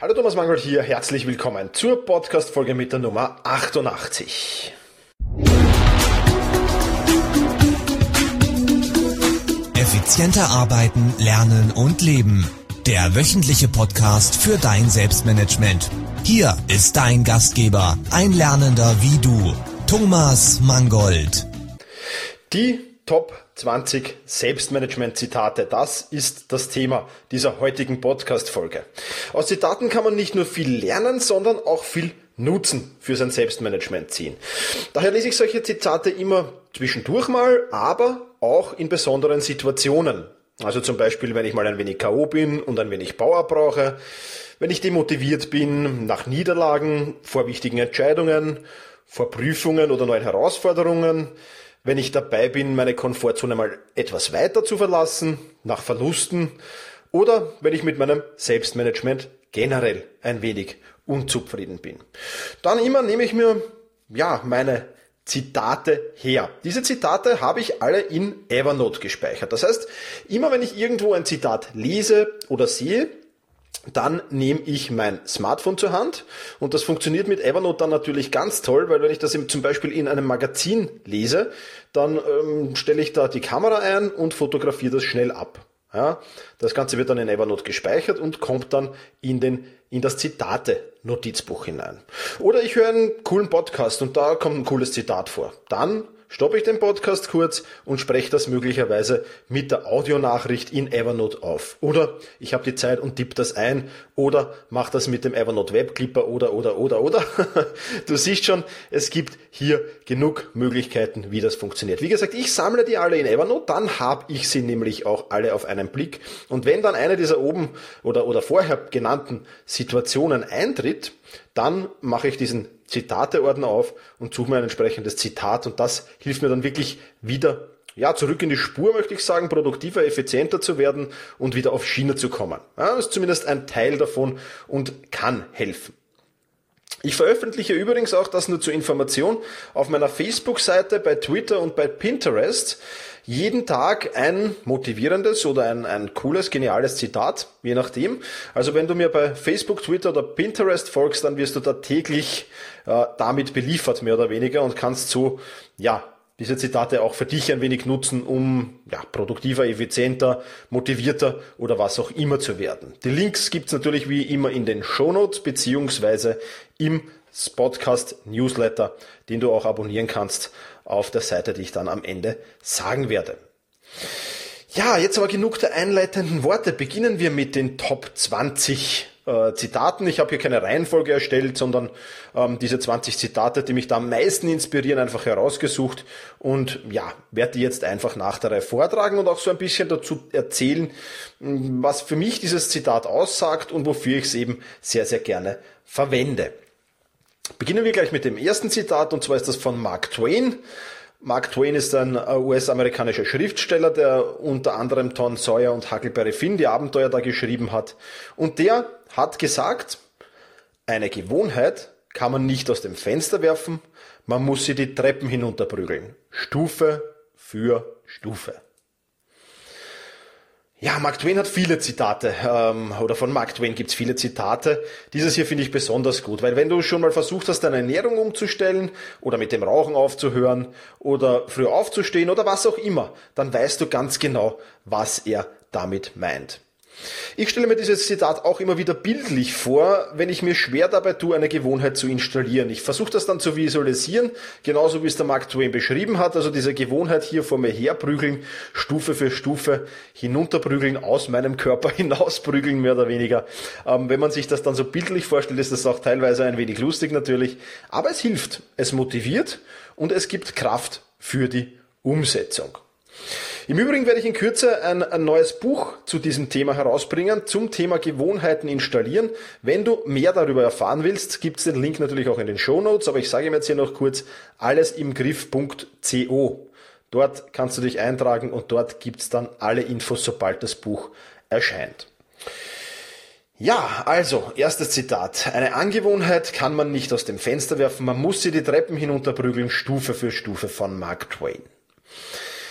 Hallo Thomas Mangold hier, herzlich willkommen zur Podcast-Folge mit der Nummer 88. Effizienter arbeiten, lernen und leben. Der wöchentliche Podcast für dein Selbstmanagement. Hier ist dein Gastgeber, ein Lernender wie du, Thomas Mangold. Die Top 20 Selbstmanagement-Zitate, das ist das Thema dieser heutigen Podcast-Folge. Aus Zitaten kann man nicht nur viel lernen, sondern auch viel Nutzen für sein Selbstmanagement ziehen. Daher lese ich solche Zitate immer zwischendurch mal, aber auch in besonderen Situationen. Also zum Beispiel, wenn ich mal ein wenig K.O. bin und ein wenig Power brauche, wenn ich demotiviert bin, nach Niederlagen, vor wichtigen Entscheidungen, vor Prüfungen oder neuen Herausforderungen, wenn ich dabei bin, meine Komfortzone mal etwas weiter zu verlassen, nach Verlusten oder wenn ich mit meinem Selbstmanagement generell ein wenig unzufrieden bin. Dann immer nehme ich mir meine Zitate her. Diese Zitate habe ich alle in Evernote gespeichert. Das heißt, immer wenn ich irgendwo ein Zitat lese oder sehe, dann nehme ich mein Smartphone zur Hand und das funktioniert mit Evernote dann natürlich ganz toll, weil wenn ich das zum Beispiel in einem Magazin lese, dann stelle ich da die Kamera ein und fotografiere das schnell ab. Ja, das Ganze wird dann in Evernote gespeichert und kommt dann in das Zitate-Notizbuch hinein. Oder ich höre einen coolen Podcast und da kommt ein cooles Zitat vor. Dann stoppe ich den Podcast kurz und spreche das möglicherweise mit der Audionachricht in Evernote auf. Oder ich habe die Zeit und tippe das ein oder mache das mit dem Evernote Webclipper oder. Du siehst schon, es gibt hier genug Möglichkeiten, wie das funktioniert. Wie gesagt, ich sammle die alle in Evernote, dann habe ich sie nämlich auch alle auf einen Blick. Und wenn dann eine dieser oben oder vorher genannten Situationen eintritt, dann mache ich diesen Zitateordner auf und suche mir ein entsprechendes Zitat und das hilft mir dann wirklich wieder zurück in die Spur, möchte ich sagen, produktiver, effizienter zu werden und wieder auf Schiene zu kommen. Ja, das ist zumindest ein Teil davon und kann helfen. Ich veröffentliche übrigens auch, das nur zur Information, auf meiner Facebook-Seite, bei Twitter und bei Pinterest jeden Tag ein motivierendes oder ein cooles, geniales Zitat, je nachdem. Also wenn du mir bei Facebook, Twitter oder Pinterest folgst, dann wirst du da täglich damit beliefert, mehr oder weniger, und kannst so, diese Zitate auch für dich ein wenig nutzen, um produktiver, effizienter, motivierter oder was auch immer zu werden. Die Links gibt's natürlich wie immer in den Shownotes beziehungsweise im Podcast-Newsletter, den du auch abonnieren kannst auf der Seite, die ich dann am Ende sagen werde. Ja, jetzt aber genug der einleitenden Worte. Beginnen wir mit den Top 20 Zitaten. Ich habe hier keine Reihenfolge erstellt, sondern diese 20 Zitate, die mich da am meisten inspirieren, einfach herausgesucht und werde die jetzt einfach nach der Reihe vortragen und auch so ein bisschen dazu erzählen, was für mich dieses Zitat aussagt und wofür ich es eben sehr, sehr gerne verwende. Beginnen wir gleich mit dem ersten Zitat, und zwar ist das von Mark Twain. Mark Twain ist ein US-amerikanischer Schriftsteller, der unter anderem Tom Sawyer und Huckleberry Finn die Abenteuer da geschrieben hat. Und der hat gesagt, eine Gewohnheit kann man nicht aus dem Fenster werfen, man muss sie die Treppen hinunterprügeln. Stufe für Stufe. Ja, Mark Twain hat viele Zitate, oder von Mark Twain gibt's viele Zitate. Dieses hier finde ich besonders gut, weil wenn du schon mal versucht hast, deine Ernährung umzustellen oder mit dem Rauchen aufzuhören oder früh aufzustehen oder was auch immer, dann weißt du ganz genau, was er damit meint. Ich stelle mir dieses Zitat auch immer wieder bildlich vor, wenn ich mir schwer dabei tue, eine Gewohnheit zu installieren. Ich versuche das dann zu visualisieren, genauso wie es der Mark Twain beschrieben hat, also diese Gewohnheit hier vor mir herprügeln, Stufe für Stufe hinunterprügeln, aus meinem Körper hinausprügeln, mehr oder weniger. Wenn man sich das dann so bildlich vorstellt, ist das auch teilweise ein wenig lustig natürlich, aber es hilft, es motiviert und es gibt Kraft für die Umsetzung. Im Übrigen werde ich in Kürze ein neues Buch zu diesem Thema herausbringen, zum Thema Gewohnheiten installieren. Wenn du mehr darüber erfahren willst, gibt es den Link natürlich auch in den Shownotes, aber ich sage ihm jetzt hier noch kurz, allesimgriff.co. Dort kannst du dich eintragen und dort gibt es dann alle Infos, sobald das Buch erscheint. Ja, also, erstes Zitat. Eine Angewohnheit kann man nicht aus dem Fenster werfen, man muss sie die Treppen hinunterprügeln, Stufe für Stufe, von Mark Twain.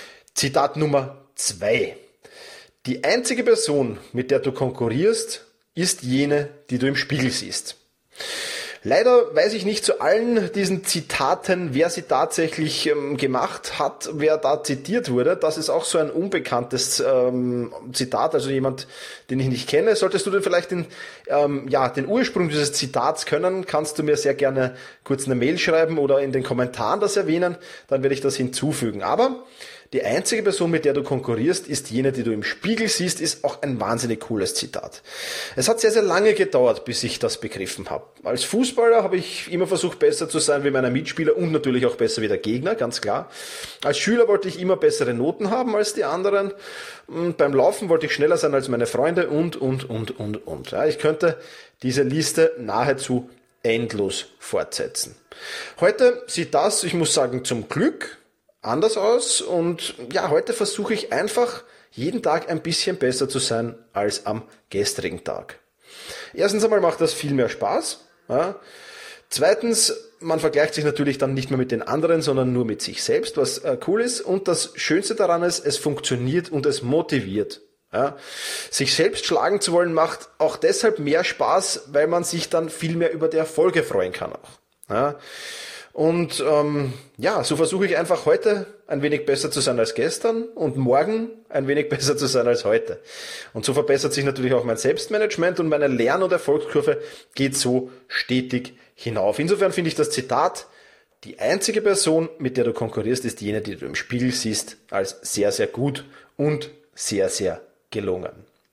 Zitat Nummer 2. Die einzige Person, mit der du konkurrierst, ist jene, die du im Spiegel siehst. Leider weiß ich nicht zu allen diesen Zitaten, wer sie tatsächlich gemacht hat, wer da zitiert wurde. Das ist auch so ein unbekanntes Zitat, also jemand, den ich nicht kenne. Solltest du denn vielleicht den Ursprung dieses Zitats können, kannst du mir sehr gerne kurz eine Mail schreiben oder in den Kommentaren das erwähnen, dann werde ich das hinzufügen. Aber die einzige Person, mit der du konkurrierst, ist jene, die du im Spiegel siehst, ist auch ein wahnsinnig cooles Zitat. Es hat sehr, sehr lange gedauert, bis ich das begriffen habe. Als Fußballer habe ich immer versucht, besser zu sein wie meine Mitspieler und natürlich auch besser wie der Gegner, ganz klar. Als Schüler wollte ich immer bessere Noten haben als die anderen. Und beim Laufen wollte ich schneller sein als meine Freunde und. Ja, ich könnte diese Liste nahezu endlos fortsetzen. Heute sieht das, ich muss sagen, zum Glück anders aus und ja, heute versuche ich einfach jeden Tag ein bisschen besser zu sein als am gestrigen Tag. Erstens einmal macht das viel mehr Spaß. Ja. Zweitens, man vergleicht sich natürlich dann nicht mehr mit den anderen, sondern nur mit sich selbst, was cool ist. Und das Schönste daran ist, es funktioniert und es motiviert. Ja. Sich selbst schlagen zu wollen macht auch deshalb mehr Spaß, weil man sich dann viel mehr über die Erfolge freuen kann auch. Ja. Und so versuche ich einfach heute ein wenig besser zu sein als gestern und morgen ein wenig besser zu sein als heute. Und so verbessert sich natürlich auch mein Selbstmanagement und meine Lern- und Erfolgskurve geht so stetig hinauf. Insofern finde ich das Zitat, die einzige Person, mit der du konkurrierst, ist jene, die du im Spiegel siehst, als sehr, sehr gut und sehr, sehr gelungen.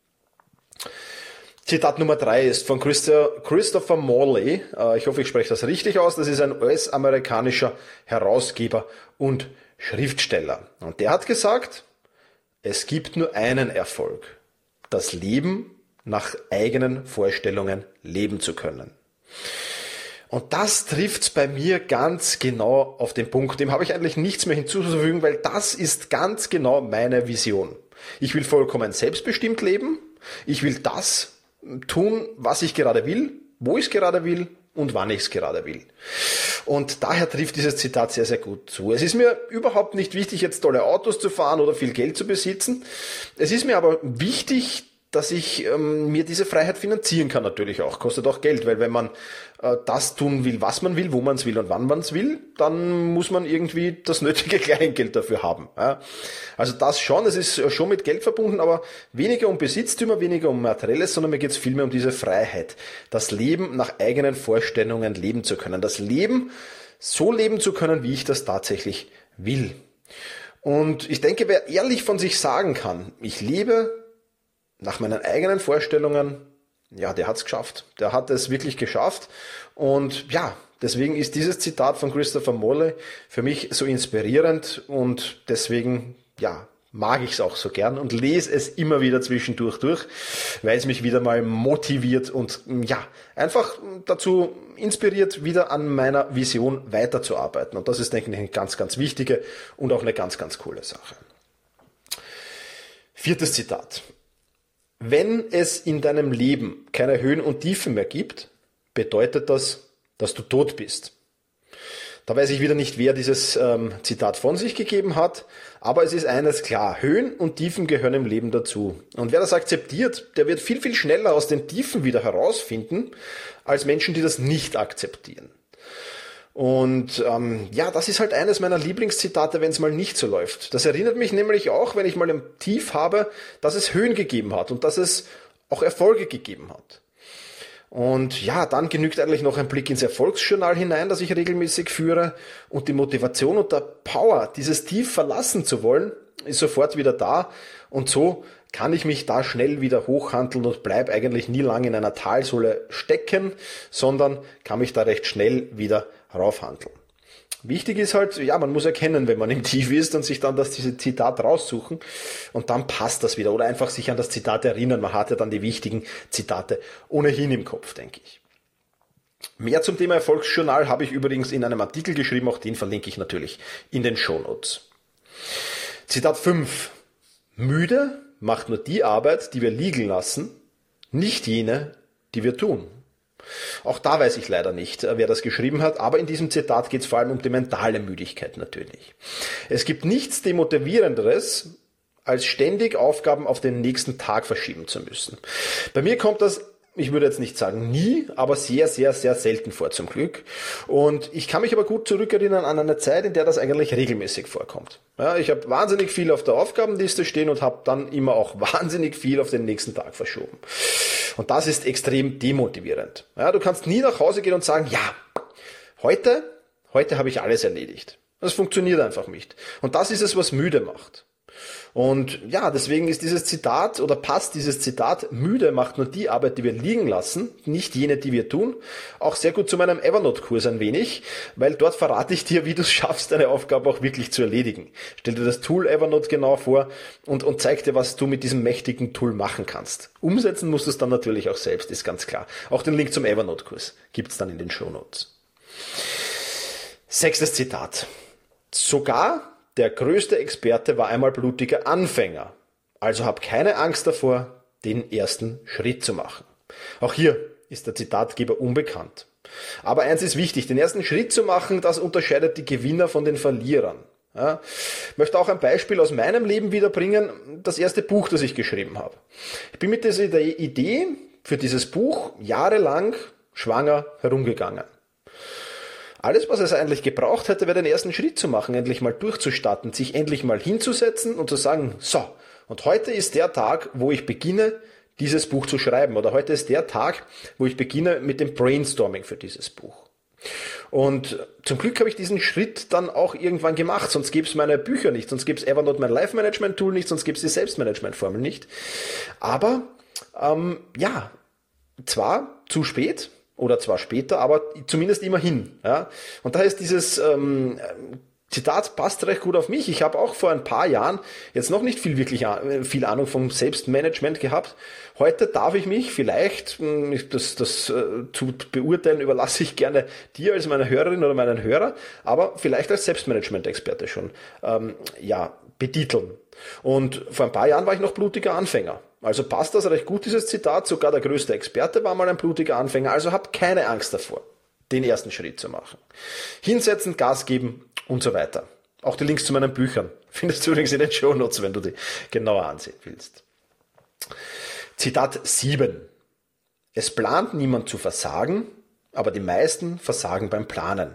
Zitat Nummer 3 ist von Christopher Morley. Ich hoffe, ich spreche das richtig aus. Das ist ein US-amerikanischer Herausgeber und Schriftsteller. Und der hat gesagt, es gibt nur einen Erfolg. Das Leben nach eigenen Vorstellungen leben zu können. Und das trifft's bei mir ganz genau auf den Punkt. Dem habe ich eigentlich nichts mehr hinzuzufügen, weil das ist ganz genau meine Vision. Ich will vollkommen selbstbestimmt leben. Ich will das tun, was ich gerade will, wo ich es gerade will und wann ich es gerade will. Und daher trifft dieses Zitat sehr, sehr gut zu. Es ist mir überhaupt nicht wichtig, jetzt tolle Autos zu fahren oder viel Geld zu besitzen. Es ist mir aber wichtig, dass ich mir diese Freiheit finanzieren kann natürlich auch. Kostet auch Geld, weil wenn man das tun will, was man will, wo man es will und wann man es will, dann muss man irgendwie das nötige Kleingeld dafür haben. Ja. Also das schon, es ist schon mit Geld verbunden, aber weniger um Besitztümer, weniger um Materielles, sondern mir geht es vielmehr um diese Freiheit. Das Leben nach eigenen Vorstellungen leben zu können. Das Leben so leben zu können, wie ich das tatsächlich will. Und ich denke, wer ehrlich von sich sagen kann, ich lebe nach meinen eigenen Vorstellungen, ja, der hat's geschafft. Der hat es wirklich geschafft. Und ja, deswegen ist dieses Zitat von Christopher Morley für mich so inspirierend und deswegen, ja, mag ich es auch so gern und lese es immer wieder zwischendurch durch, weil es mich wieder mal motiviert und ja, einfach dazu inspiriert, wieder an meiner Vision weiterzuarbeiten. Und das ist, denke ich, eine ganz, ganz wichtige und auch eine ganz, ganz coole Sache. 4. Zitat. Wenn es in deinem Leben keine Höhen und Tiefen mehr gibt, bedeutet das, dass du tot bist. Da weiß ich wieder nicht, wer dieses Zitat von sich gegeben hat, aber es ist eines klar, Höhen und Tiefen gehören im Leben dazu. Und wer das akzeptiert, der wird viel, viel schneller aus den Tiefen wieder herausfinden, als Menschen, die das nicht akzeptieren. Und das ist halt eines meiner Lieblingszitate, wenn es mal nicht so läuft. Das erinnert mich nämlich auch, wenn ich mal ein Tief habe, dass es Höhen gegeben hat und dass es auch Erfolge gegeben hat. Und ja, dann genügt eigentlich noch ein Blick ins Erfolgsjournal hinein, das ich regelmäßig führe. Und die Motivation und der Power, dieses Tief verlassen zu wollen, ist sofort wieder da. Und so kann ich mich da schnell wieder hochhandeln und bleibe eigentlich nie lange in einer Talsohle stecken, sondern kann mich da recht schnell wieder raufhandeln. Wichtig ist halt, ja, man muss erkennen, wenn man im Tief ist und sich dann dieses Zitat raussuchen und dann passt das wieder oder einfach sich an das Zitat erinnern. Man hat ja dann die wichtigen Zitate ohnehin im Kopf, denke ich. Mehr zum Thema Erfolgsjournal habe ich übrigens in einem Artikel geschrieben, auch den verlinke ich natürlich in den Shownotes. Zitat 5. Müde macht nur die Arbeit, die wir liegen lassen, nicht jene, die wir tun. Auch da weiß ich leider nicht, wer das geschrieben hat, aber in diesem Zitat geht es vor allem um die mentale Müdigkeit natürlich. Es gibt nichts Demotivierenderes, als ständig Aufgaben auf den nächsten Tag verschieben zu müssen. Bei mir kommt das ich würde jetzt nicht sagen nie, aber sehr, sehr, sehr selten vor zum Glück. Und ich kann mich aber gut zurückerinnern an eine Zeit, in der das eigentlich regelmäßig vorkommt. Ja, ich habe wahnsinnig viel auf der Aufgabenliste stehen und habe dann immer auch wahnsinnig viel auf den nächsten Tag verschoben. Und das ist extrem demotivierend. Ja, du kannst nie nach Hause gehen und sagen, ja, heute habe ich alles erledigt. Das funktioniert einfach nicht. Und das ist es, was müde macht. Und ja, deswegen ist dieses Zitat oder passt dieses Zitat, müde macht nur die Arbeit, die wir liegen lassen, nicht jene, die wir tun, auch sehr gut zu meinem Evernote-Kurs ein wenig, weil dort verrate ich dir, wie du es schaffst, deine Aufgabe auch wirklich zu erledigen. Stell dir das Tool Evernote genau vor und zeig dir, was du mit diesem mächtigen Tool machen kannst. Umsetzen musst du es dann natürlich auch selbst, ist ganz klar. Auch den Link zum Evernote-Kurs gibt's dann in den Shownotes. 6. Zitat. Sogar der größte Experte war einmal blutiger Anfänger, also hab keine Angst davor, den ersten Schritt zu machen. Auch hier ist der Zitatgeber unbekannt. Aber eins ist wichtig, den ersten Schritt zu machen, das unterscheidet die Gewinner von den Verlierern. Ja, ich möchte auch ein Beispiel aus meinem Leben wiederbringen, das erste Buch, das ich geschrieben habe. Ich bin mit dieser Idee für dieses Buch jahrelang schwanger herumgegangen. Alles, was es eigentlich gebraucht hätte, wäre den ersten Schritt zu machen, endlich mal durchzustarten, sich endlich mal hinzusetzen und zu sagen, so, und heute ist der Tag, wo ich beginne, dieses Buch zu schreiben. Oder heute ist der Tag, wo ich beginne mit dem Brainstorming für dieses Buch. Und zum Glück habe ich diesen Schritt dann auch irgendwann gemacht, sonst gäbe es meine Bücher nicht, sonst gäbe es Evernote, mein Life-Management-Tool nicht, sonst gäbe es die Selbstmanagement-Formel nicht. Aber ja, zwar zu spät, oder zwar später, aber zumindest immerhin. Ja? Und daher ist dieses Zitat passt recht gut auf mich. Ich habe auch vor ein paar Jahren jetzt noch nicht viel Ahnung vom Selbstmanagement gehabt. Heute darf ich mich vielleicht, das zu beurteilen überlasse ich gerne dir als meine Hörerin oder meinen Hörer, aber vielleicht als Selbstmanagement-Experte schon betiteln. Und vor ein paar Jahren war ich noch blutiger Anfänger. Also passt das recht gut, dieses Zitat. Sogar der größte Experte war mal ein blutiger Anfänger. Also hab keine Angst davor, den ersten Schritt zu machen. Hinsetzen, Gas geben und so weiter. Auch die Links zu meinen Büchern findest du übrigens in den Shownotes, wenn du die genauer ansehen willst. Zitat 7. Es plant niemand zu versagen, aber die meisten versagen beim Planen.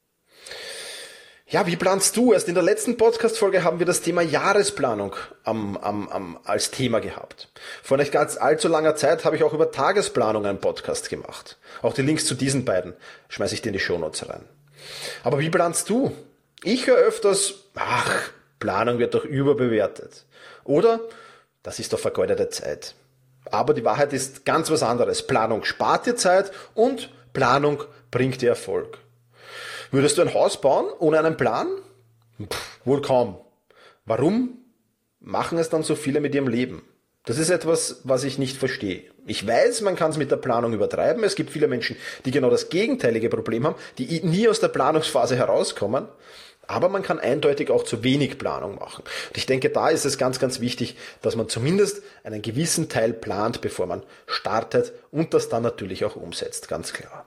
Ja, wie planst du? Erst in der letzten Podcast-Folge haben wir das Thema Jahresplanung als Thema gehabt. Vor nicht ganz allzu langer Zeit habe ich auch über Tagesplanung einen Podcast gemacht. Auch die Links zu diesen beiden schmeiße ich dir in die Shownotes rein. Aber wie planst du? Ich höre öfters, Planung wird doch überbewertet. Oder, das ist doch vergeudete Zeit. Aber die Wahrheit ist ganz was anderes. Planung spart dir Zeit und Planung bringt dir Erfolg. Würdest du ein Haus bauen ohne einen Plan? Wohl kaum. Warum machen es dann so viele mit ihrem Leben? Das ist etwas, was ich nicht verstehe. Ich weiß, man kann es mit der Planung übertreiben. Es gibt viele Menschen, die genau das gegenteilige Problem haben, die nie aus der Planungsphase herauskommen. Aber man kann eindeutig auch zu wenig Planung machen. Und ich denke, da ist es ganz, ganz wichtig, dass man zumindest einen gewissen Teil plant, bevor man startet und das dann natürlich auch umsetzt, ganz klar.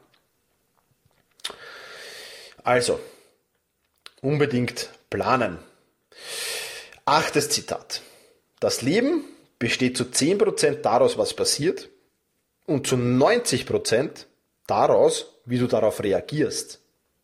Also, unbedingt planen. 8. Zitat. Das Leben besteht zu 10% daraus, was passiert, und zu 90% daraus, wie du darauf reagierst.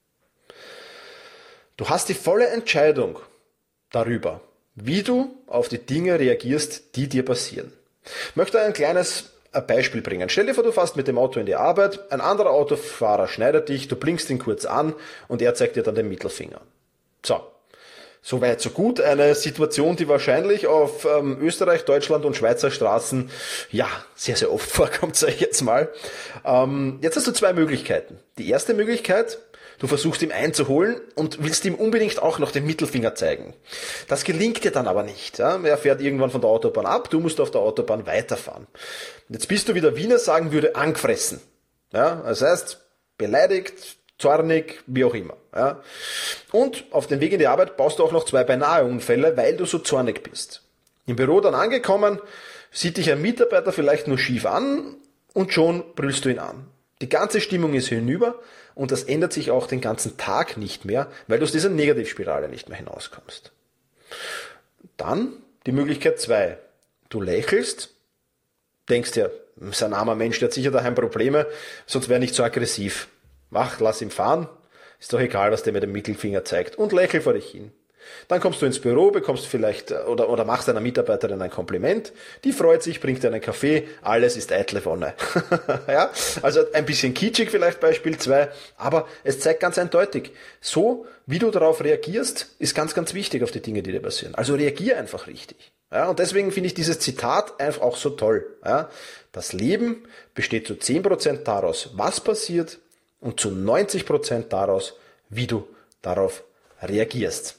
Du hast die volle Entscheidung darüber, wie du auf die Dinge reagierst, die dir passieren. Ich möchte ein kleines Beispiel bringen. Stell dir vor, du fährst mit dem Auto in die Arbeit, ein anderer Autofahrer schneidet dich, du blinkst ihn kurz an und er zeigt dir dann den Mittelfinger. So weit, so gut. Eine Situation, die wahrscheinlich auf Österreich, Deutschland und Schweizer Straßen sehr, sehr oft vorkommt, sage ich jetzt mal. Jetzt hast du 2 Möglichkeiten. Die erste Möglichkeit: Du versuchst ihm einzuholen und willst ihm unbedingt auch noch den Mittelfinger zeigen. Das gelingt dir dann aber nicht. Ja? Er fährt irgendwann von der Autobahn ab, du musst auf der Autobahn weiterfahren. Jetzt bist du, wie der Wiener sagen würde, angefressen. Ja? Das heißt, beleidigt, zornig, wie auch immer. Ja? Und auf dem Weg in die Arbeit baust du auch noch 2 Beinahe-Unfälle, weil du so zornig bist. Im Büro dann angekommen, sieht dich ein Mitarbeiter vielleicht nur schief an und schon brüllst du ihn an. Die ganze Stimmung ist hinüber und das ändert sich auch den ganzen Tag nicht mehr, weil du aus dieser Negativspirale nicht mehr hinauskommst. Dann die Möglichkeit 2. Du lächelst, denkst dir, Das ist ein armer Mensch, der hat sicher daheim Probleme, sonst wäre er nicht so aggressiv. Lass ihn fahren, ist doch egal, was der mit dem Mittelfinger zeigt und lächel vor dich hin. Dann kommst du ins Büro, bekommst vielleicht oder machst einer Mitarbeiterin ein Kompliment, die freut sich, bringt dir einen Kaffee, alles ist eitle Wonne. Ja, also ein bisschen kitschig vielleicht Beispiel 2, aber es zeigt ganz eindeutig, so wie du darauf reagierst, ist ganz, ganz wichtig auf die Dinge, die dir passieren. Also reagier einfach richtig. Ja, und deswegen finde ich dieses Zitat einfach auch so toll. Ja, das Leben besteht zu 10% daraus, was passiert, und zu 90% daraus, wie du darauf reagierst.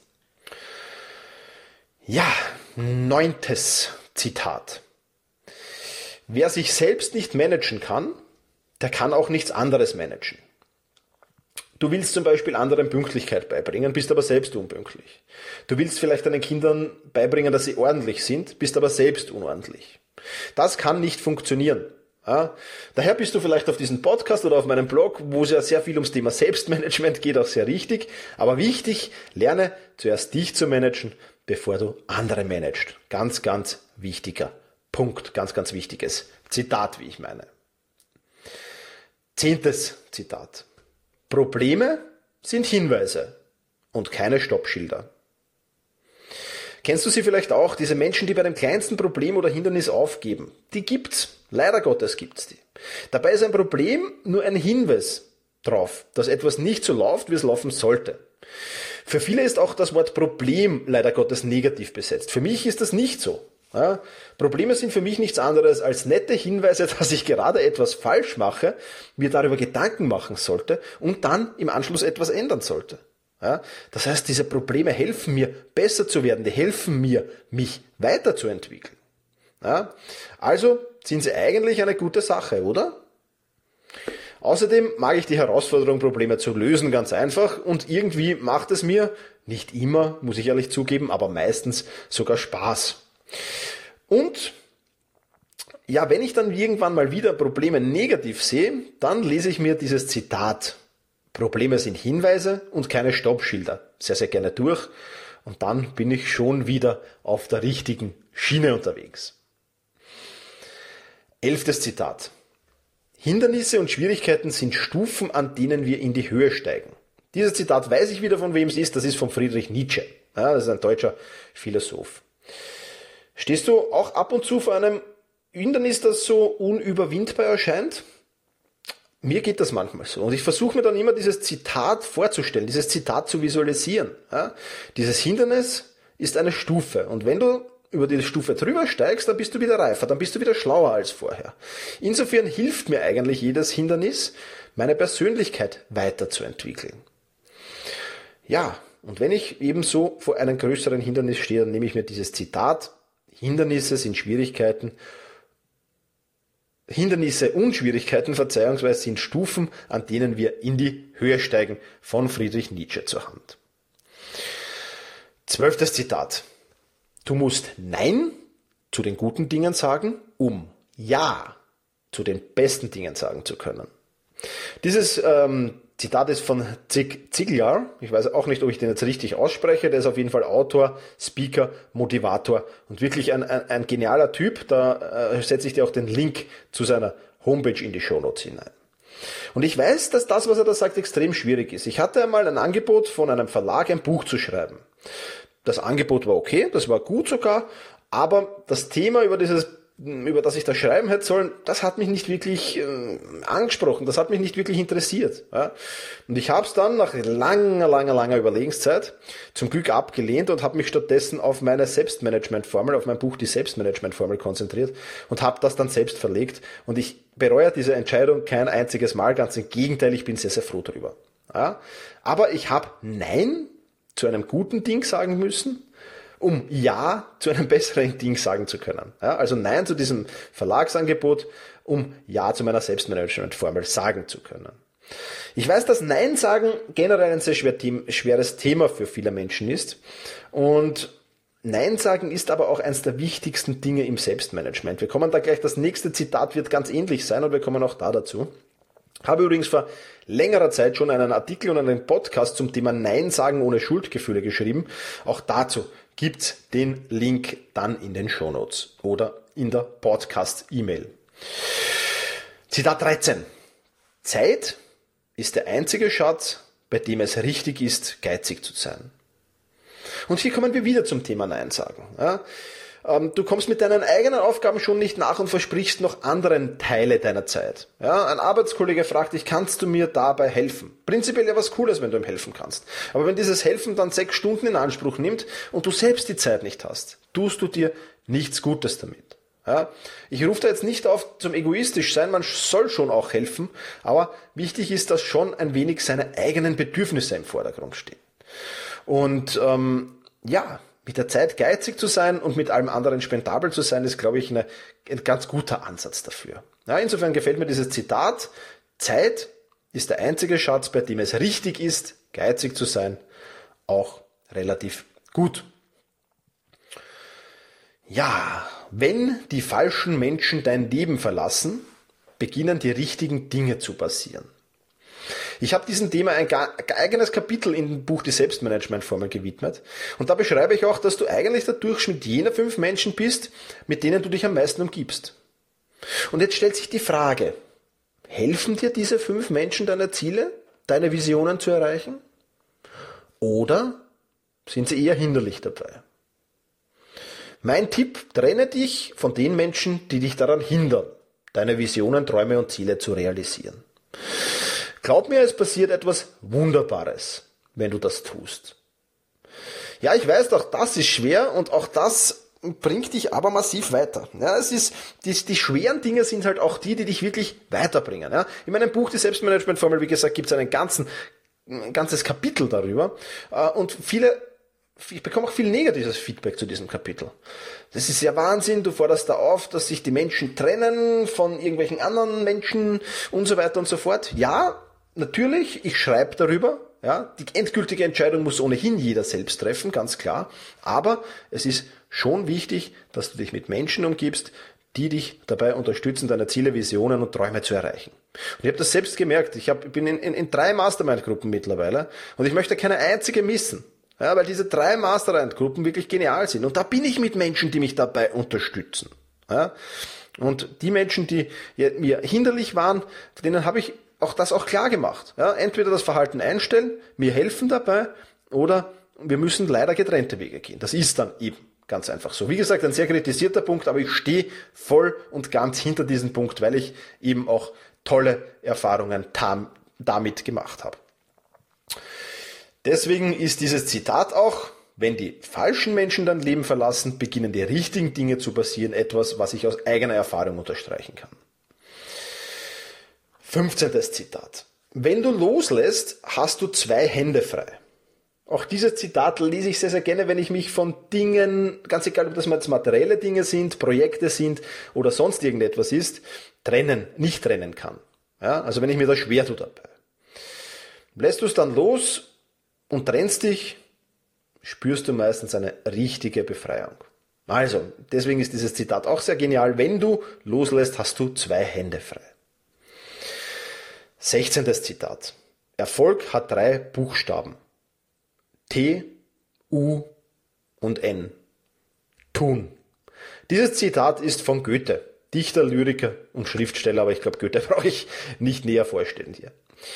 Ja, 9. Zitat. Wer sich selbst nicht managen kann, der kann auch nichts anderes managen. Du willst zum Beispiel anderen Pünktlichkeit beibringen, bist aber selbst unpünktlich. Du willst vielleicht deinen Kindern beibringen, dass sie ordentlich sind, bist aber selbst unordentlich. Das kann nicht funktionieren. Ja, daher bist du vielleicht auf diesem Podcast oder auf meinem Blog, wo es ja sehr viel ums Thema Selbstmanagement geht, auch sehr richtig. Aber wichtig, lerne zuerst dich zu managen, bevor du andere managst. Ganz, ganz wichtiger Punkt, ganz, ganz wichtiges Zitat, wie ich meine. 10. Zitat. Probleme sind Hinweise und keine Stoppschilder. Kennst du sie vielleicht auch, diese Menschen, die bei dem kleinsten Problem oder Hindernis aufgeben? Die gibt's. Leider Gottes gibt's die. Dabei ist ein Problem nur ein Hinweis drauf, dass etwas nicht so läuft, wie es laufen sollte. Für viele ist auch das Wort Problem leider Gottes negativ besetzt. Für mich ist das nicht so. Ja, Probleme sind für mich nichts anderes als nette Hinweise, dass ich gerade etwas falsch mache, mir darüber Gedanken machen sollte und dann im Anschluss etwas ändern sollte. Ja, das heißt, diese Probleme helfen mir, besser zu werden, die helfen mir, mich weiterzuentwickeln. Ja, also sind sie eigentlich eine gute Sache, oder? Außerdem mag ich die Herausforderung, Probleme zu lösen, ganz einfach, und irgendwie macht es mir, nicht immer, muss ich ehrlich zugeben, aber meistens sogar Spaß. Und ja, wenn ich dann irgendwann mal wieder Probleme negativ sehe, dann lese ich mir dieses Zitat: Probleme sind Hinweise und keine Stoppschilder sehr, sehr gerne durch, und dann bin ich schon wieder auf der richtigen Schiene unterwegs. 11. Zitat. Hindernisse und Schwierigkeiten sind Stufen, an denen wir in die Höhe steigen. Dieses Zitat weiß ich wieder, von wem es ist. Das ist von Friedrich Nietzsche. Ja, das ist ein deutscher Philosoph. Stehst du auch ab und zu vor einem Hindernis, das so unüberwindbar erscheint? Mir geht das manchmal so. Und ich versuche mir dann immer dieses Zitat vorzustellen, dieses Zitat zu visualisieren. Ja, dieses Hindernis ist eine Stufe. Und wenn du über die Stufe drüber steigst, dann bist du wieder reifer, dann bist du wieder schlauer als vorher. Insofern hilft mir eigentlich jedes Hindernis, meine Persönlichkeit weiterzuentwickeln. Ja, und wenn ich ebenso vor einem größeren Hindernis stehe, dann nehme ich mir dieses Zitat: Hindernisse und Schwierigkeiten, sind Stufen, an denen wir in die Höhe steigen, von Friedrich Nietzsche zur Hand. 12. Zitat. Du musst Nein zu den guten Dingen sagen, um Ja zu den besten Dingen sagen zu können. Dieses Zitat ist von Zig Ziglar. Ich weiß auch nicht, ob ich den jetzt richtig ausspreche. Der ist auf jeden Fall Autor, Speaker, Motivator und wirklich ein genialer Typ. Da setze ich dir auch den Link zu seiner Homepage in die Shownotes hinein. Und ich weiß, dass das, was er da sagt, extrem schwierig ist. Ich hatte einmal ein Angebot von einem Verlag, ein Buch zu schreiben. Das Angebot war okay, das war gut sogar, aber das Thema, über das ich da schreiben hätte sollen, das hat mich nicht wirklich angesprochen, das hat mich nicht wirklich interessiert. Ja. Und ich habe es dann nach langer Überlegenszeit zum Glück abgelehnt und habe mich stattdessen auf meine Selbstmanagement-Formel, auf mein Buch Die Selbstmanagement-Formel konzentriert und habe das dann selbst verlegt. Und ich bereue diese Entscheidung kein einziges Mal, ganz im Gegenteil, ich bin sehr, sehr froh darüber. Ja. Aber ich habe Nein zu einem guten Ding sagen müssen, um Ja zu einem besseren Ding sagen zu können. Ja, also Nein zu diesem Verlagsangebot, um Ja zu meiner Selbstmanagement-Formel sagen zu können. Ich weiß, dass Nein sagen generell ein sehr schweres Thema für viele Menschen ist. Und Nein sagen ist aber auch eines der wichtigsten Dinge im Selbstmanagement. Wir kommen da gleich, das nächste Zitat wird ganz ähnlich sein und wir kommen auch da dazu. Habe übrigens vor längerer Zeit schon einen Artikel und einen Podcast zum Thema Nein sagen ohne Schuldgefühle geschrieben. Auch dazu gibt's den Link dann in den Shownotes oder in der Podcast-E-Mail. Zitat 13. Zeit ist der einzige Schatz, bei dem es richtig ist, geizig zu sein. Und hier kommen wir wieder zum Thema Nein sagen. Ja? Du kommst mit deinen eigenen Aufgaben schon nicht nach und versprichst noch anderen Teile deiner Zeit. Ja? Ein Arbeitskollege fragt dich, kannst du mir dabei helfen? Prinzipiell ja was Cooles, wenn du ihm helfen kannst. Aber wenn dieses Helfen dann 6 Stunden in Anspruch nimmt und du selbst die Zeit nicht hast, tust du dir nichts Gutes damit. Ja? Ich rufe da jetzt nicht auf zum egoistisch sein, man soll schon auch helfen, aber wichtig ist, dass schon ein wenig seine eigenen Bedürfnisse im Vordergrund stehen. Und mit der Zeit geizig zu sein und mit allem anderen spendabel zu sein, ist, glaube ich, ein ganz guter Ansatz dafür. Ja, insofern gefällt mir dieses Zitat, Zeit ist der einzige Schatz, bei dem es richtig ist, geizig zu sein, auch relativ gut. Ja, wenn die falschen Menschen dein Leben verlassen, beginnen die richtigen Dinge zu passieren. Ich habe diesem Thema ein eigenes Kapitel in dem Buch Die Selbstmanagement-Formel gewidmet. Und da beschreibe ich auch, dass du eigentlich der Durchschnitt jener 5 Menschen bist, mit denen du dich am meisten umgibst. Und jetzt stellt sich die Frage, helfen dir diese 5 Menschen deine Ziele, deine Visionen zu erreichen? Oder sind sie eher hinderlich dabei? Mein Tipp, trenne dich von den Menschen, die dich daran hindern, deine Visionen, Träume und Ziele zu realisieren. Glaub mir, es passiert etwas Wunderbares, wenn du das tust. Ja, ich weiß, auch das ist schwer und auch das bringt dich aber massiv weiter. Ja, die schweren Dinge sind halt auch die dich wirklich weiterbringen. Ja. In meinem Buch Die Selbstmanagement-Formel, wie gesagt, gibt es ein ganzes Kapitel darüber und ich bekomme auch viel negatives Feedback zu diesem Kapitel. Das ist ja Wahnsinn, du forderst da auf, dass sich die Menschen trennen von irgendwelchen anderen Menschen und so weiter und so fort. Ja, natürlich, ich schreibe darüber. Ja, die endgültige Entscheidung muss ohnehin jeder selbst treffen, ganz klar. Aber es ist schon wichtig, dass du dich mit Menschen umgibst, die dich dabei unterstützen, deine Ziele, Visionen und Träume zu erreichen. Und ich habe das selbst gemerkt. Ich bin in 3 Mastermind-Gruppen mittlerweile und ich möchte keine einzige missen. Ja, weil diese 3 Mastermind-Gruppen wirklich genial sind. Und da bin ich mit Menschen, die mich dabei unterstützen. Ja, und die Menschen, die mir hinderlich waren, denen habe ich das auch klar gemacht. Ja, entweder das Verhalten einstellen, mir helfen dabei, oder wir müssen leider getrennte Wege gehen. Das ist dann eben ganz einfach so. Wie gesagt, ein sehr kritisierter Punkt, aber ich stehe voll und ganz hinter diesem Punkt, weil ich eben auch tolle Erfahrungen damit gemacht habe. Deswegen ist dieses Zitat auch, wenn die falschen Menschen dein Leben verlassen, beginnen die richtigen Dinge zu passieren, etwas, was ich aus eigener Erfahrung unterstreichen kann. 15. Zitat. Wenn du loslässt, hast du 2 Hände frei. Auch dieses Zitat lese ich sehr, sehr gerne, wenn ich mich von Dingen, ganz egal, ob das jetzt materielle Dinge sind, Projekte sind oder sonst irgendetwas ist, nicht trennen kann. Ja, also wenn ich mir da schwer tue dabei. Lässt du es dann los und trennst dich, spürst du meistens eine richtige Befreiung. Also, deswegen ist dieses Zitat auch sehr genial. Wenn du loslässt, hast du 2 Hände frei. 16. Zitat. Erfolg hat 3 Buchstaben. T, U und N. Tun. Dieses Zitat ist von Goethe, Dichter, Lyriker und Schriftsteller, aber ich glaube, Goethe brauche ich nicht näher vorstellen hier.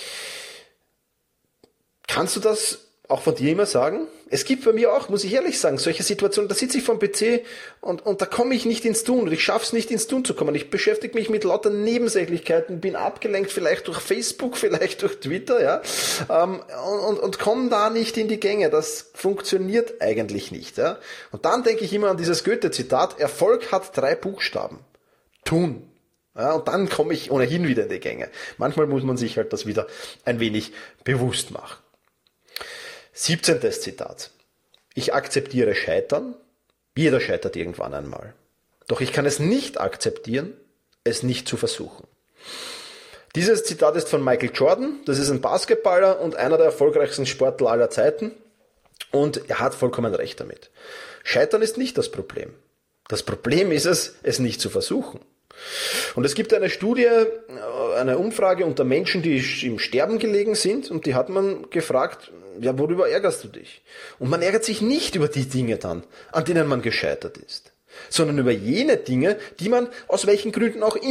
Kannst du das auch von dir immer sagen? Es gibt bei mir auch, muss ich ehrlich sagen, solche Situationen, da sitze ich vom PC und da komme ich nicht ins Tun und ich schaffe es nicht ins Tun zu kommen. Ich beschäftige mich mit lauter Nebensächlichkeiten, bin abgelenkt vielleicht durch Facebook, vielleicht durch Twitter, ja, und komme da nicht in die Gänge. Das funktioniert eigentlich nicht. Ja. Und dann denke ich immer an dieses Goethe-Zitat, Erfolg hat 3 Buchstaben. Tun. Ja, und dann komme ich ohnehin wieder in die Gänge. Manchmal muss man sich halt das wieder ein wenig bewusst machen. 17. Zitat. Ich akzeptiere Scheitern. Jeder scheitert irgendwann einmal. Doch ich kann es nicht akzeptieren, es nicht zu versuchen. Dieses Zitat ist von Michael Jordan. Das ist ein Basketballer und einer der erfolgreichsten Sportler aller Zeiten. Und er hat vollkommen recht damit. Scheitern ist nicht das Problem. Das Problem ist es nicht zu versuchen. Und es gibt eine Studie, eine Umfrage unter Menschen, die im Sterben gelegen sind, und die hat man gefragt, ja, worüber ärgerst du dich? Und man ärgert sich nicht über die Dinge dann, an denen man gescheitert ist, sondern über jene Dinge, die man aus welchen Gründen auch immer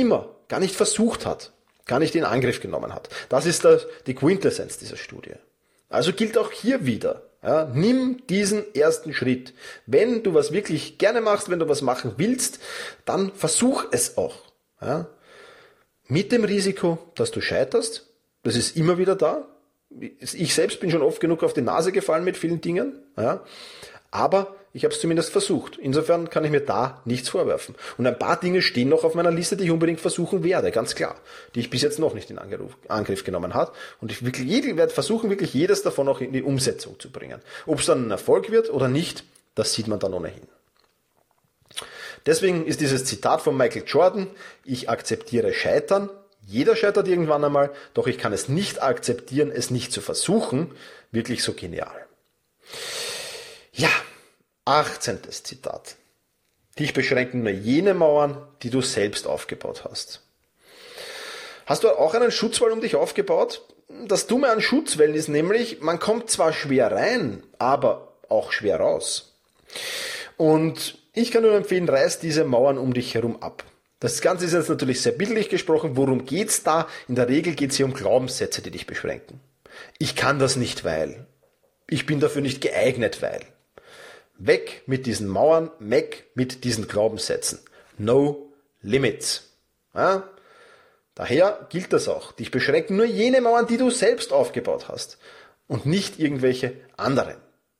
gar nicht versucht hat, gar nicht in Angriff genommen hat. Das ist die Quintessenz dieser Studie. Also gilt auch hier wieder, ja, nimm diesen ersten Schritt. Wenn du was wirklich gerne machst, wenn du was machen willst, dann versuch es auch. Ja. Mit dem Risiko, dass du scheiterst, das ist immer wieder da. Ich selbst bin schon oft genug auf die Nase gefallen mit vielen Dingen, ja, aber ich habe es zumindest versucht. Insofern kann ich mir da nichts vorwerfen. Und ein paar Dinge stehen noch auf meiner Liste, die ich unbedingt versuchen werde, ganz klar, die ich bis jetzt noch nicht in Angriff genommen habe. Und ich werde versuchen, wirklich jedes davon auch in die Umsetzung zu bringen. Ob es dann ein Erfolg wird oder nicht, das sieht man dann ohnehin. Deswegen ist dieses Zitat von Michael Jordan: Ich akzeptiere Scheitern. Jeder scheitert irgendwann einmal, doch ich kann es nicht akzeptieren, es nicht zu versuchen, wirklich so genial. Ja, 18. Zitat. Dich beschränken nur jene Mauern, die du selbst aufgebaut hast. Hast du auch einen Schutzwall um dich aufgebaut? Das Dumme an Schutzwällen ist nämlich, man kommt zwar schwer rein, aber auch schwer raus. Und ich kann nur empfehlen, reiß diese Mauern um dich herum ab. Das Ganze ist jetzt natürlich sehr bildlich gesprochen. Worum geht's da? In der Regel geht's hier um Glaubenssätze, die dich beschränken. Ich kann das nicht, weil. Ich bin dafür nicht geeignet, weil. Weg mit diesen Mauern, weg mit diesen Glaubenssätzen. No limits. Ja? Daher gilt das auch. Dich beschränken nur jene Mauern, die du selbst aufgebaut hast und nicht irgendwelche anderen.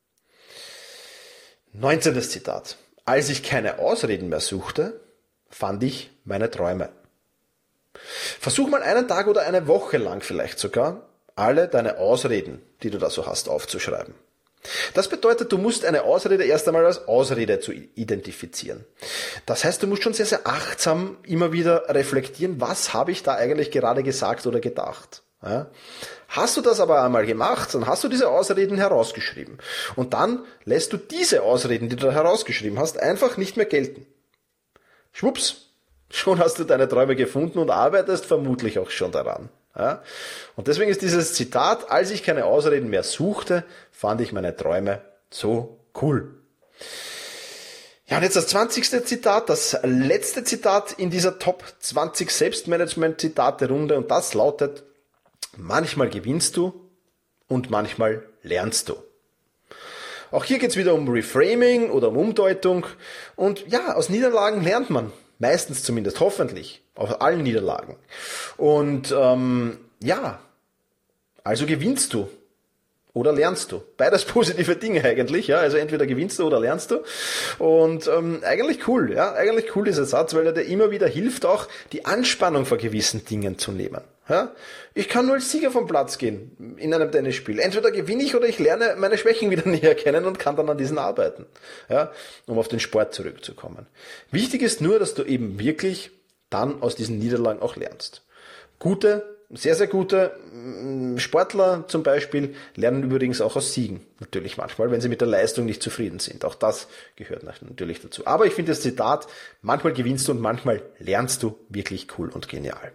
19. Zitat. Als ich keine Ausreden mehr suchte, fand ich meine Träume. Versuch mal einen Tag oder eine Woche lang vielleicht sogar, alle deine Ausreden, die du da so hast, aufzuschreiben. Das bedeutet, du musst eine Ausrede erst einmal als Ausrede zu identifizieren. Das heißt, du musst schon sehr, sehr achtsam immer wieder reflektieren, was habe ich da eigentlich gerade gesagt oder gedacht. Ja? Hast du das aber einmal gemacht, dann hast du diese Ausreden herausgeschrieben. Und dann lässt du diese Ausreden, die du da herausgeschrieben hast, einfach nicht mehr gelten. Schwupps, schon hast du deine Träume gefunden und arbeitest vermutlich auch schon daran. Ja? Und deswegen ist dieses Zitat: Als ich keine Ausreden mehr suchte, fand ich meine Träume so cool. Ja, und jetzt das 20. Zitat, das letzte Zitat in dieser Top 20 Selbstmanagement-Zitate-Runde, und das lautet: Manchmal gewinnst du und manchmal lernst du. Auch hier geht's wieder um Reframing oder um Umdeutung. Und ja, aus Niederlagen lernt man. Meistens zumindest, hoffentlich. Aus allen Niederlagen. Und ja, also gewinnst du oder lernst du. Beides positive Dinge eigentlich. Ja, also entweder gewinnst du oder lernst du. Und eigentlich cool. Ja, eigentlich cool dieser Satz, weil er dir immer wieder hilft, auch die Anspannung vor gewissen Dingen zu nehmen. Ja? Ich kann nur als Sieger vom Platz gehen in einem Tennisspiel. Entweder gewinne ich oder ich lerne meine Schwächen wieder näher kennen und kann dann an diesen arbeiten, ja? Um auf den Sport zurückzukommen. Wichtig ist nur, dass du eben wirklich dann aus diesen Niederlagen auch lernst. Sehr, sehr gute Sportler zum Beispiel lernen übrigens auch aus Siegen. Natürlich manchmal, wenn sie mit der Leistung nicht zufrieden sind. Auch das gehört natürlich dazu. Aber ich finde das Zitat: Manchmal gewinnst du und manchmal lernst du, wirklich cool und genial.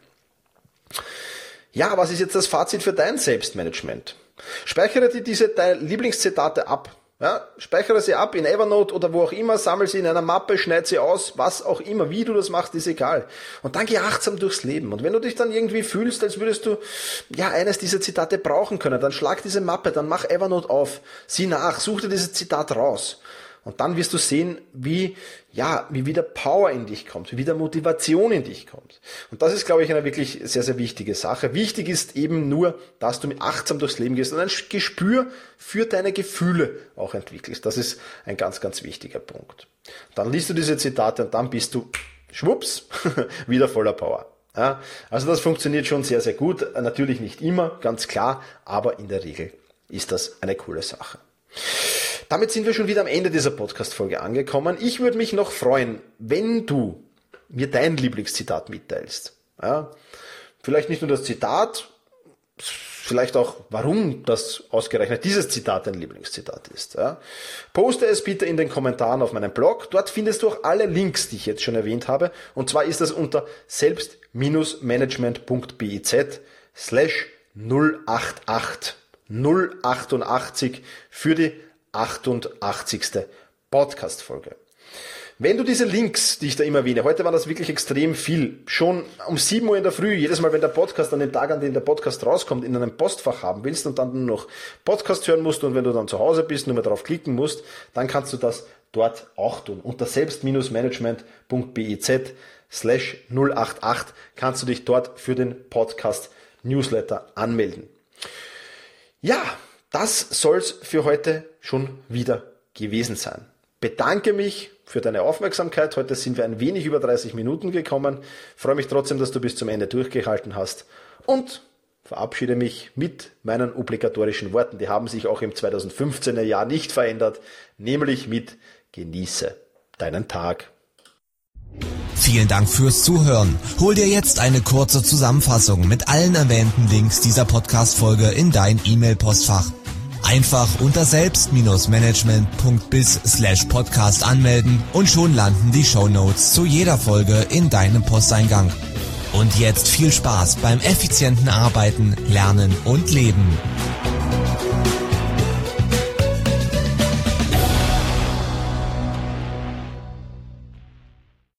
Ja, was ist jetzt das Fazit für dein Selbstmanagement? Speichere dir deine Lieblingszitate ab. Ja, speichere sie ab in Evernote oder wo auch immer, sammle sie in einer Mappe, schneid sie aus, was auch immer, wie du das machst, ist egal. Und dann geh achtsam durchs Leben. Und wenn du dich dann irgendwie fühlst, als würdest du ja eines dieser Zitate brauchen können, dann schlag diese Mappe, dann mach Evernote auf, sieh nach, such dir dieses Zitat raus. Und dann wirst du sehen, wie wieder Power in dich kommt, wie wieder Motivation in dich kommt. Und das ist, glaube ich, eine wirklich sehr, sehr wichtige Sache. Wichtig ist eben nur, dass du mit achtsam durchs Leben gehst und ein Gespür für deine Gefühle auch entwickelst. Das ist ein ganz, ganz wichtiger Punkt. Dann liest du diese Zitate und dann bist du, schwupps, wieder voller Power. Ja, also das funktioniert schon sehr, sehr gut. Natürlich nicht immer, ganz klar, aber in der Regel ist das eine coole Sache. Damit sind wir schon wieder am Ende dieser Podcast-Folge angekommen. Ich würde mich noch freuen, wenn du mir dein Lieblingszitat mitteilst. Ja, vielleicht nicht nur das Zitat, vielleicht auch, warum das ausgerechnet dieses Zitat dein Lieblingszitat ist. Ja. Poste es bitte in den Kommentaren auf meinem Blog. Dort findest du auch alle Links, die ich jetzt schon erwähnt habe. Und zwar ist das unter selbst-management.biz/088 088 für die 88. Podcast-Folge. Wenn du diese Links, die ich da immer erwähne, heute war das wirklich extrem viel, schon um 7 Uhr in der Früh, jedes Mal, wenn der Podcast an dem Tag, an dem der Podcast rauskommt, in einem Postfach haben willst und dann nur noch Podcast hören musst und wenn du dann zu Hause bist, nur mal drauf klicken musst, dann kannst du das dort auch tun. Unter selbst-management.biz/088 kannst du dich dort für den Podcast Newsletter anmelden. Ja, das soll's für heute schon wieder gewesen sein. Bedanke mich für deine Aufmerksamkeit. Heute sind wir ein wenig über 30 Minuten gekommen. Freue mich trotzdem, dass du bis zum Ende durchgehalten hast und verabschiede mich mit meinen obligatorischen Worten. Die haben sich auch im 2015er Jahr nicht verändert, nämlich mit genieße deinen Tag. Vielen Dank fürs Zuhören. Hol dir jetzt eine kurze Zusammenfassung mit allen erwähnten Links dieser Podcast-Folge in dein E-Mail-Postfach. Einfach unter selbst-management.biz/podcast anmelden und schon landen die Shownotes zu jeder Folge in deinem Posteingang. Und jetzt viel Spaß beim effizienten Arbeiten, Lernen und Leben.